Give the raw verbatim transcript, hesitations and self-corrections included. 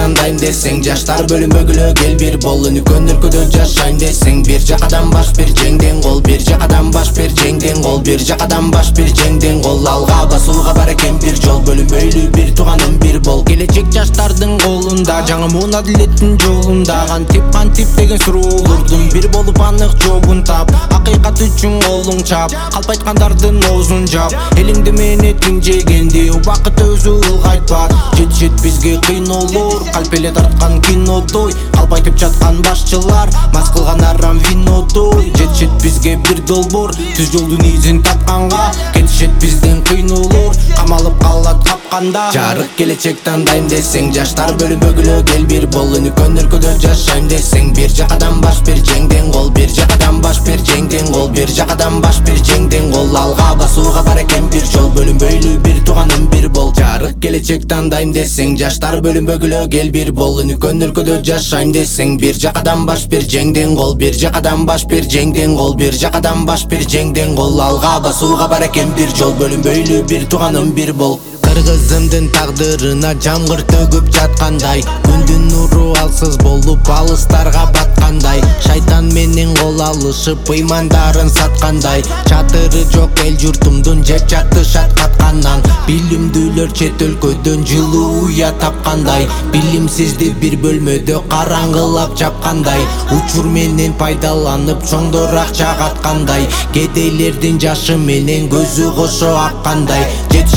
тандайм десең, жаштар бөлүнбөгүлө кел бир бол. Өнүккөн өлкөдө жашайм десең, бир жакадан баш, бир жеңден кол, бир жакадан баш, бир жеңден кол, бир жакадан баш, бир жеңден кол. Алга басууга бар экен бир жол, бөлүнбөйлү бир тууганым бир бол. Келечек жаштардын колунда, жаңы муун адилеттин жолунда. Кантип кантип деген суроолордун бир болуп анык жообун тап. Акыйкат үчүн колуң чап, калп айткандардын оозун жап. Элиңди мээнетиң жегенди убакыт өзү ылгайтпат. Жетишет бизге кыйноолор, калп эле тарткан кинодой. Калп айтып жаткан башчылар, мас кылган арам винодой. Жетишет бизге бир долбоор, түз жолдун изин тапканга. Кетишет бизден кыйноолор, камалып калат капканда. Жарык келечек тандайм десең, жаштар бөлүнбөгүлө кел бир бол. Өнүккөн өлкөдө жашайм десең, бир жакадан баш, бир жеңден кол, бир жакадан баш, бир жеңден кол, бир жакадан баш, бир жеңден кол. Алга басууга бар экен бир жол, бөлүнбөйлү бир тууганым бир бол. Жарык келечек тандайм десең, жаштар бөлүнбөгүлө кел бир бол. Өнүккөн өлкөдө жашайм десең, бир жакадан баш, бир жеңден кол, бир жакадан баш, бир жеңден кол, бир жакадан баш, бир жеңден кол. Алга басууга бар экен бир жол, бөлүнбөйлү бир тууганым бир бол. Кыргызымдын тагдырына жамгыр төгүп жаткандай, күндүн нуру алсыз болуп алыстарга баткандай. Шайтан менен кол алышып ыймандарын саткандай. Чатыры жок эл журтумдун жеп жатты шаткаткандан. Билимдүүлөр чет өлкөдөн жылуу уя тапкандай. Билимсизди бир бөлмөдө караңгылап жапкандай. Учур менен пайдаланып чоңдор акча каткандай. Кедейлердин жашы менен көзү кошо аккандай.